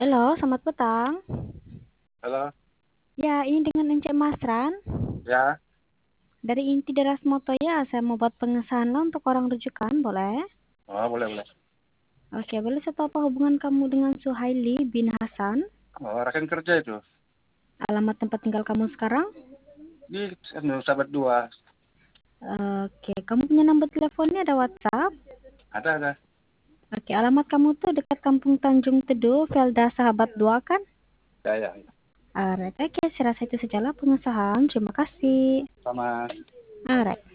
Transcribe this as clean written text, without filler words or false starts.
Halo, selamat petang. Halo, Ya, ini dengan Ence Masran. ya, Dari Inti Deras Moto ya, saya mau buat pengesahan untuk orang rujukan, boleh? oh boleh boleh. Oke, boleh saya tahu apa hubungan kamu dengan Suhaili bin Hasan? Oh rekan kerja itu Alamat tempat tinggal kamu sekarang? di sahabat dua. Oke, kamu punya nomor teleponnya, ada WhatsApp? Ada. Oke, alamat kamu tuh dekat Kampung Tanjung Teduh, Velda Sahabat 2 kan? Ya. Alright, oke, saya rasa itu sajalah pengesahan. Terima kasih. Sama. Alright.